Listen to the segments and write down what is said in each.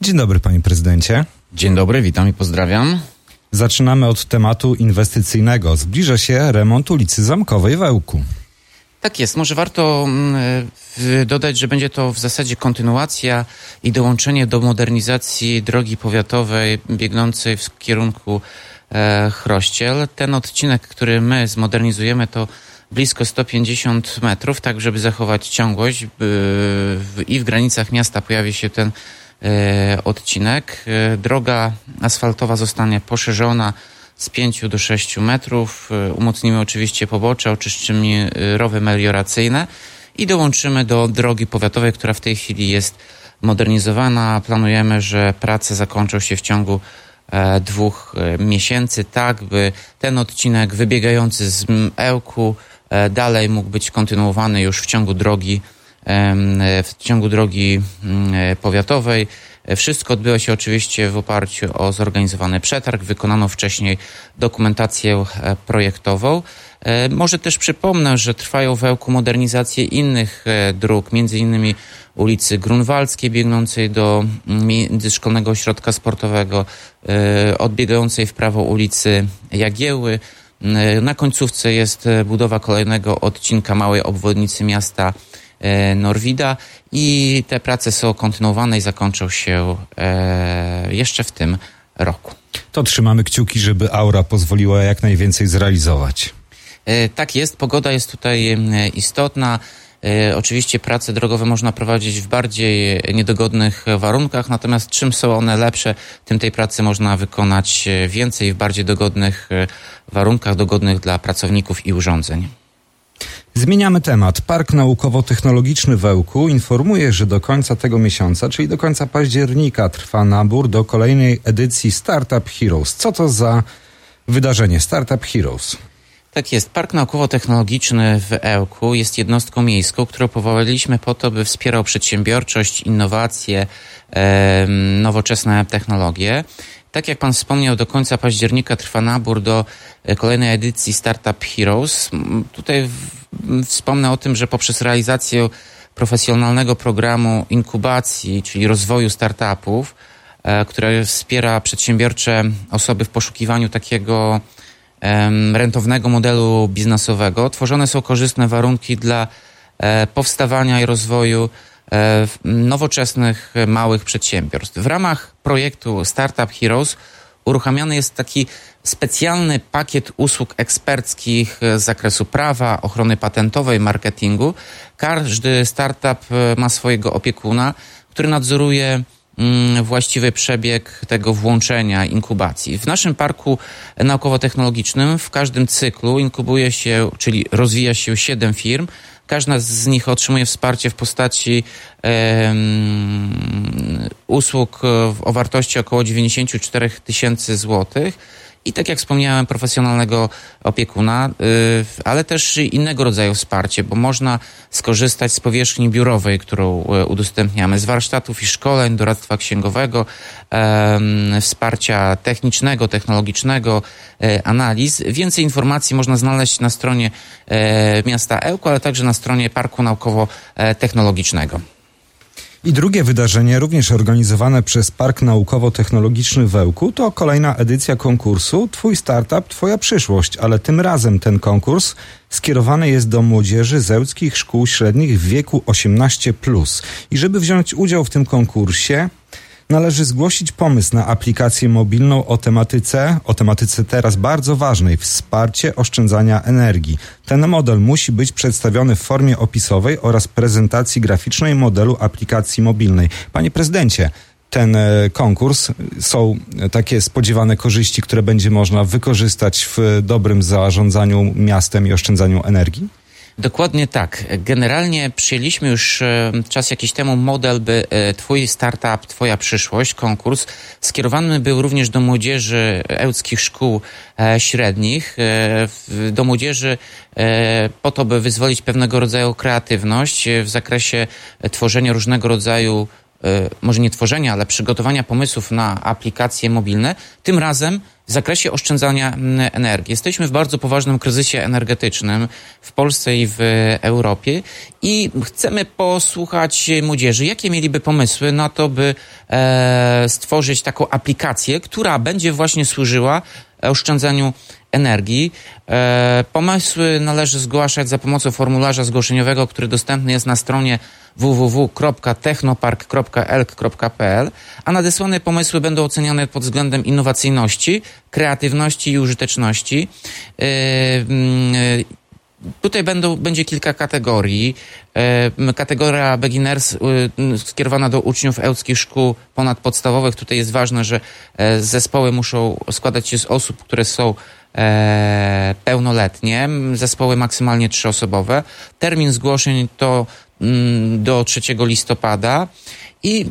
Dzień dobry, panie prezydencie. Dzień dobry, witam i pozdrawiam. Zaczynamy od tematu inwestycyjnego. Zbliża się remont ulicy Zamkowej w Ełku. Tak jest. Może warto dodać, że będzie to w zasadzie kontynuacja i dołączenie do modernizacji drogi powiatowej biegnącej w kierunku Chrościel. Ten odcinek, który my zmodernizujemy, to blisko 150 metrów, tak żeby zachować ciągłość i w granicach miasta pojawi się ten odcinek. Droga asfaltowa zostanie poszerzona z 5 do 6 metrów. Umocnimy oczywiście pobocze, oczyszczymy rowy melioracyjne i dołączymy do drogi powiatowej, która w tej chwili jest modernizowana. Planujemy, że prace zakończą się w ciągu 2 miesięcy, tak by ten odcinek wybiegający z Ełku dalej mógł być kontynuowany już w ciągu drogi powiatowej. Wszystko odbyło się oczywiście w oparciu o zorganizowany przetarg. Wykonano wcześniej dokumentację projektową. Może też przypomnę, że trwają w Ełku modernizacje innych dróg, między innymi ulicy Grunwaldzkiej biegnącej do Międzyszkolnego Ośrodka Sportowego, odbiegającej w prawo ulicy Jagiełły. Na końcówce jest budowa kolejnego odcinka małej obwodnicy miasta Norwida i te prace są kontynuowane i zakończą się jeszcze w tym roku. To trzymamy kciuki, żeby aura pozwoliła jak najwięcej zrealizować. Tak jest, pogoda jest tutaj istotna. Oczywiście prace drogowe można prowadzić w bardziej niedogodnych warunkach, natomiast czym są one lepsze, tym tej pracy można wykonać więcej w bardziej dogodnych warunkach, dogodnych dla pracowników i urządzeń. Zmieniamy temat. Park Naukowo-Technologiczny w Ełku informuje, że do końca tego miesiąca, czyli do końca października, trwa nabór do kolejnej edycji Startup Heroes. Co to za wydarzenie Startup Heroes? Tak jest. Park Naukowo-Technologiczny w Ełku jest jednostką miejską, którą powołaliśmy po to, by wspierał przedsiębiorczość, innowacje, nowoczesne technologie. Tak jak pan wspomniał, do końca października trwa nabór do kolejnej edycji Startup Heroes. Tutaj wspomnę o tym, że poprzez realizację profesjonalnego programu inkubacji, czyli rozwoju startupów, które wspiera przedsiębiorcze osoby w poszukiwaniu takiego rentownego modelu biznesowego, tworzone są korzystne warunki dla powstawania i rozwoju nowoczesnych, małych przedsiębiorstw. W ramach projektu Startup Heroes uruchamiany jest taki specjalny pakiet usług eksperckich z zakresu prawa, ochrony patentowej, marketingu. Każdy startup ma swojego opiekuna, który nadzoruje właściwy przebieg tego włączenia, inkubacji. W naszym parku naukowo-technologicznym w każdym cyklu inkubuje się, czyli rozwija się 7 firm. Każda z nich otrzymuje wsparcie w postaci usług o wartości około 94 000 złotych. I tak jak wspomniałem, profesjonalnego opiekuna, ale też innego rodzaju wsparcie, bo można skorzystać z powierzchni biurowej, którą udostępniamy, z warsztatów i szkoleń, doradztwa księgowego, wsparcia technicznego, technologicznego, analiz. Więcej informacji można znaleźć na stronie miasta Ełku, ale także na stronie Parku Naukowo-Technologicznego. I drugie wydarzenie, również organizowane przez Park Naukowo-Technologiczny w Ełku, to kolejna edycja konkursu Twój startup, Twoja przyszłość, ale tym razem ten konkurs skierowany jest do młodzieży z ełckich szkół średnich w wieku 18+. I żeby wziąć udział w tym konkursie, należy zgłosić pomysł na aplikację mobilną o tematyce teraz bardzo ważnej, wsparcie oszczędzania energii. Ten model musi być przedstawiony w formie opisowej oraz prezentacji graficznej modelu aplikacji mobilnej. Panie prezydencie, ten konkurs, są takie spodziewane korzyści, które będzie można wykorzystać w dobrym zarządzaniu miastem i oszczędzaniu energii? Dokładnie tak. Generalnie przyjęliśmy już czas jakiś temu model, by Twój startup, Twoja przyszłość, konkurs skierowany był również do młodzieży ełckich szkół średnich, do młodzieży po to, by wyzwolić pewnego rodzaju kreatywność w zakresie tworzenia różnego rodzaju może nie tworzenia, ale przygotowania pomysłów na aplikacje mobilne, tym razem w zakresie oszczędzania energii. Jesteśmy w bardzo poważnym kryzysie energetycznym w Polsce i w Europie i chcemy posłuchać młodzieży, jakie mieliby pomysły na to, by stworzyć taką aplikację, która będzie właśnie służyła oszczędzaniu energii. Pomysły należy zgłaszać za pomocą formularza zgłoszeniowego, który dostępny jest na stronie www.technopark.elk.pl, a nadesłane pomysły będą oceniane pod względem innowacyjności, kreatywności i użyteczności. Tutaj będzie kilka kategorii. Kategoria beginners skierowana do uczniów ełckich szkół ponadpodstawowych. Tutaj jest ważne, że zespoły muszą składać się z osób, które są pełnoletnie. Zespoły maksymalnie 3-osobowe. Termin zgłoszeń to do 3 listopada i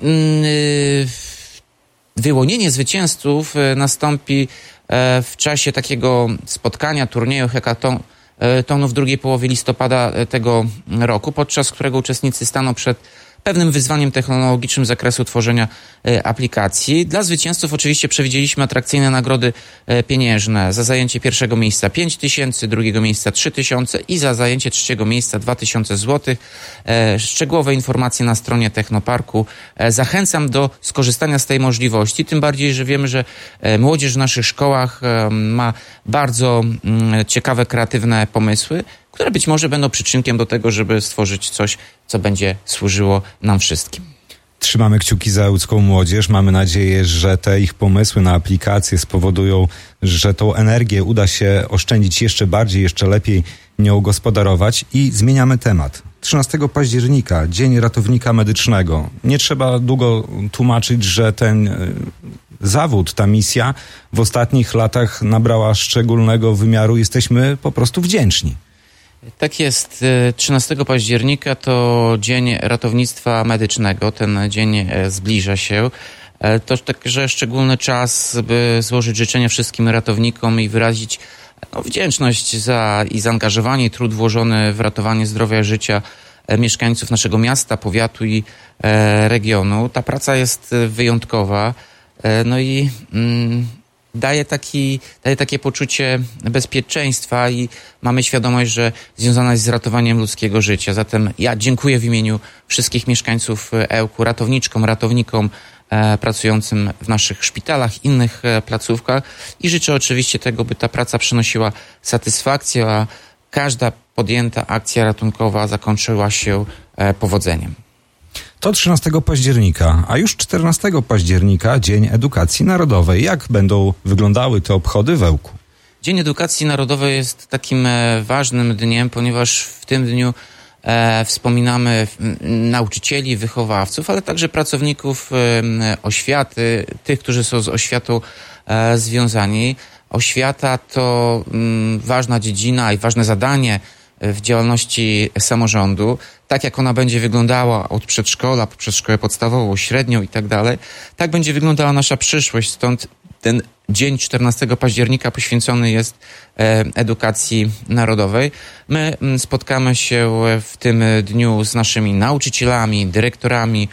wyłonienie zwycięzców nastąpi w czasie takiego spotkania, turnieju hackathonu w drugiej połowie listopada tego roku, podczas którego uczestnicy staną przed pewnym wyzwaniem technologicznym z zakresu tworzenia aplikacji. Dla zwycięzców oczywiście przewidzieliśmy atrakcyjne nagrody pieniężne. Za zajęcie pierwszego miejsca 5 000, drugiego miejsca 3 000 i za zajęcie trzeciego miejsca 2000 zł. Szczegółowe informacje na stronie Technoparku. Zachęcam do skorzystania z tej możliwości, tym bardziej, że wiemy, że młodzież w naszych szkołach ma bardzo ciekawe, kreatywne pomysły, które być może będą przyczynkiem do tego, żeby stworzyć coś, co będzie służyło nam wszystkim. Trzymamy kciuki za ełcką młodzież. Mamy nadzieję, że te ich pomysły na aplikacje spowodują, że tą energię uda się oszczędzić jeszcze bardziej, jeszcze lepiej nią gospodarować. I zmieniamy temat. 13 października, Dzień Ratownika Medycznego. Nie trzeba długo tłumaczyć, że ten zawód, ta misja w ostatnich latach nabrała szczególnego wymiaru. Jesteśmy po prostu wdzięczni. Tak jest. 13 października to Dzień Ratownictwa Medycznego. Ten dzień zbliża się. To także szczególny czas, by złożyć życzenia wszystkim ratownikom i wyrazić wdzięczność za i zaangażowanie i trud włożony w ratowanie zdrowia i życia mieszkańców naszego miasta, powiatu i regionu. Ta praca jest wyjątkowa. No i daje takie poczucie bezpieczeństwa i mamy świadomość, że związana jest z ratowaniem ludzkiego życia. Zatem ja dziękuję w imieniu wszystkich mieszkańców Ełku, ratownikom pracującym w naszych szpitalach, innych placówkach i życzę oczywiście tego, by ta praca przynosiła satysfakcję, a każda podjęta akcja ratunkowa zakończyła się powodzeniem. To 13 października, a już 14 października Dzień Edukacji Narodowej. Jak będą wyglądały te obchody w Ełku? Dzień Edukacji Narodowej jest takim ważnym dniem, ponieważ w tym dniu wspominamy nauczycieli, wychowawców, ale także pracowników oświaty, tych, którzy są z oświatą związani. Oświata to ważna dziedzina i ważne zadanie w działalności samorządu, tak jak ona będzie wyglądała od przedszkola, poprzez szkołę podstawową, średnią i tak dalej, tak będzie wyglądała nasza przyszłość. Stąd ten dzień 14 października poświęcony jest edukacji narodowej. My spotkamy się w tym dniu z naszymi nauczycielami, dyrektorami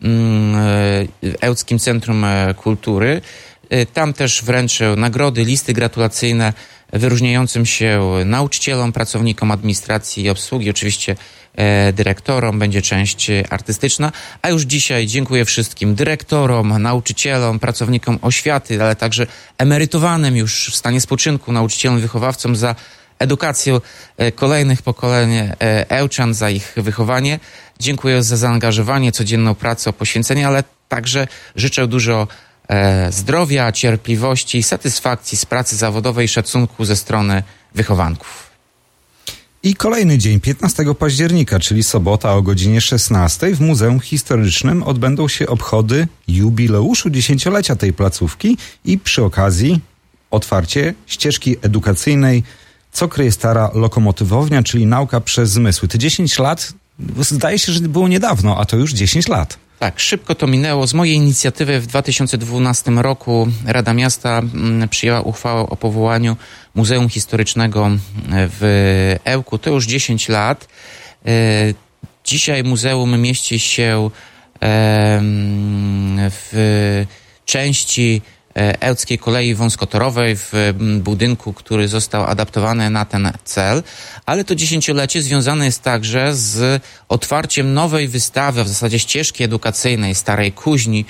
Ełckim Centrum Kultury. Tam też wręczę nagrody, listy gratulacyjne wyróżniającym się nauczycielom, pracownikom administracji i obsługi, oczywiście dyrektorom, będzie część artystyczna, a już dzisiaj dziękuję wszystkim dyrektorom, nauczycielom, pracownikom oświaty, ale także emerytowanym już w stanie spoczynku nauczycielom, wychowawcom za edukację kolejnych pokoleń Ełczan, za ich wychowanie. Dziękuję za zaangażowanie, codzienną pracę, poświęcenie, ale także życzę dużo zdrowia, cierpliwości i satysfakcji z pracy zawodowej i szacunku ze strony wychowanków. I kolejny dzień, 15 października, czyli sobota o godzinie 16 w Muzeum Historycznym odbędą się obchody jubileuszu 10-lecia tej placówki i przy okazji otwarcie ścieżki edukacyjnej Co kryje stara lokomotywownia, czyli nauka przez zmysły. Te 10 lat, zdaje się, że było niedawno, a to już 10 lat. Tak, szybko to minęło. Z mojej inicjatywy w 2012 roku Rada Miasta przyjęła uchwałę o powołaniu Muzeum Historycznego w Ełku. To już 10 lat. Dzisiaj muzeum mieści się w części Ełckiej Kolei Wąskotorowej, w budynku, który został adaptowany na ten cel, ale to dziesięciolecie związane jest także z otwarciem nowej wystawy, w zasadzie ścieżki edukacyjnej Starej Kuźni.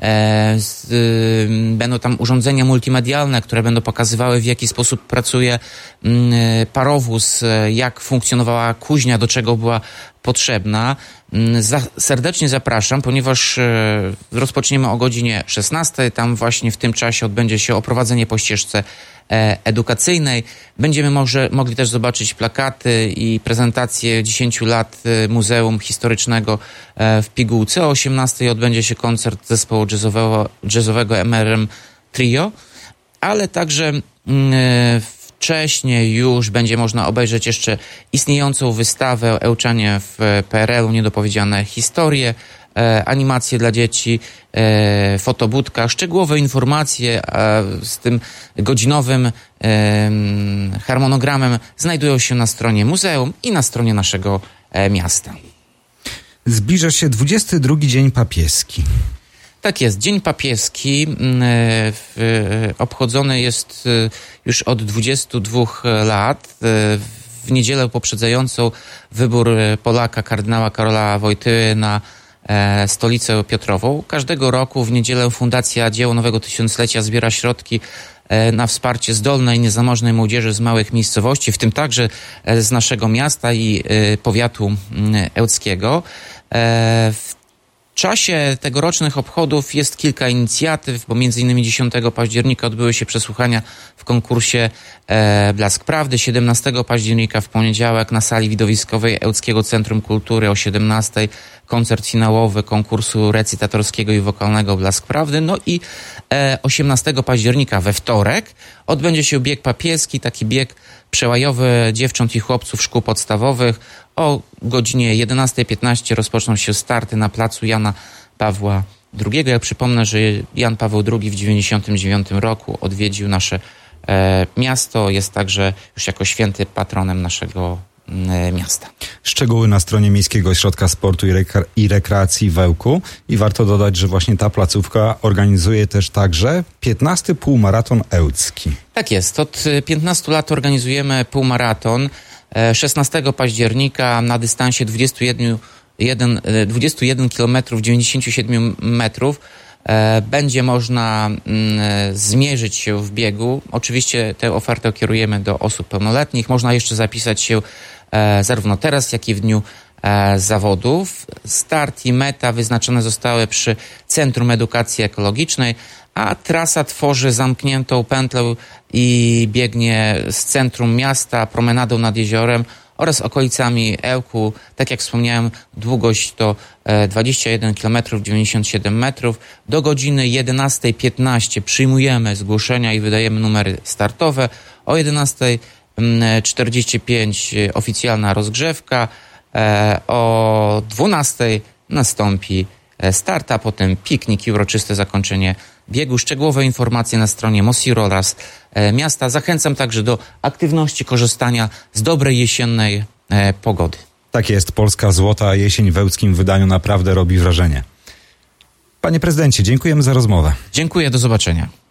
Będą tam urządzenia multimedialne, które będą pokazywały, w jaki sposób pracuje parowóz, jak funkcjonowała kuźnia, do czego była potrzebna. Serdecznie zapraszam, ponieważ rozpoczniemy o godzinie 16. Tam właśnie w tym czasie odbędzie się oprowadzenie po ścieżce edukacyjnej. Będziemy mogli też zobaczyć plakaty i prezentację 10 lat Muzeum Historycznego w Pigułce. O 18 odbędzie się koncert zespołu jazzowego MRM Trio, ale także wcześniej już będzie można obejrzeć jeszcze istniejącą wystawę Ełczanie w PRL-u, niedopowiedziane historie, animacje dla dzieci, fotobudka, szczegółowe informacje z tym godzinowym harmonogramem znajdują się na stronie muzeum i na stronie naszego miasta. Zbliża się 22 Dzień Papieski. Tak jest. Dzień Papieski obchodzony jest już od 22 lat. W niedzielę poprzedzającą wybór Polaka, kardynała Karola Wojtyły na stolicę Piotrową. Każdego roku w niedzielę Fundacja Dzieło Nowego Tysiąclecia zbiera środki na wsparcie zdolnej, niezamożnej młodzieży z małych miejscowości, w tym także z naszego miasta i powiatu ełckiego. W czasie tegorocznych obchodów jest kilka inicjatyw, bo między innymi 10 października odbyły się przesłuchania w konkursie Blask Prawdy. 17 października w poniedziałek na sali widowiskowej Ełckiego Centrum Kultury o 17 koncert finałowy konkursu recytatorskiego i wokalnego Blask Prawdy. No i 18 października we wtorek odbędzie się bieg papieski, taki bieg przełajowy dziewcząt i chłopców szkół podstawowych. O godzinie 11:15 rozpoczną się starty na placu Jana Pawła II. Ja przypomnę, że Jan Paweł II w 1999 roku odwiedził nasze miasto. Jest także już jako święty patronem naszego miasta. Szczegóły na stronie Miejskiego Ośrodka Sportu i Rekreacji w Ełku. I warto dodać, że właśnie ta placówka organizuje też także 15. półmaraton ełcki. Tak jest. Od 15 lat organizujemy półmaraton. 16 października na dystansie 21 km 97 metrów będzie można zmierzyć się w biegu. Oczywiście tę ofertę kierujemy do osób pełnoletnich. Można jeszcze zapisać się zarówno teraz, jak i w dniu zawodów. Start i meta wyznaczone zostały przy Centrum Edukacji Ekologicznej, a trasa tworzy zamkniętą pętlę i biegnie z centrum miasta, promenadą nad jeziorem oraz okolicami Ełku. Tak jak wspomniałem, długość to 21 km 97 metrów. Do godziny 11:15 przyjmujemy zgłoszenia i wydajemy numery startowe. O 11:45 oficjalna rozgrzewka. O 12:00 nastąpi start, a potem piknik i uroczyste zakończenie biegu. Szczegółowe informacje na stronie Mosiro oraz miasta. Zachęcam także do aktywności, korzystania z dobrej jesiennej pogody. Tak jest, polska złota jesień w ełckim wydaniu naprawdę robi wrażenie. Panie prezydencie, dziękujemy za rozmowę. Dziękuję, do zobaczenia.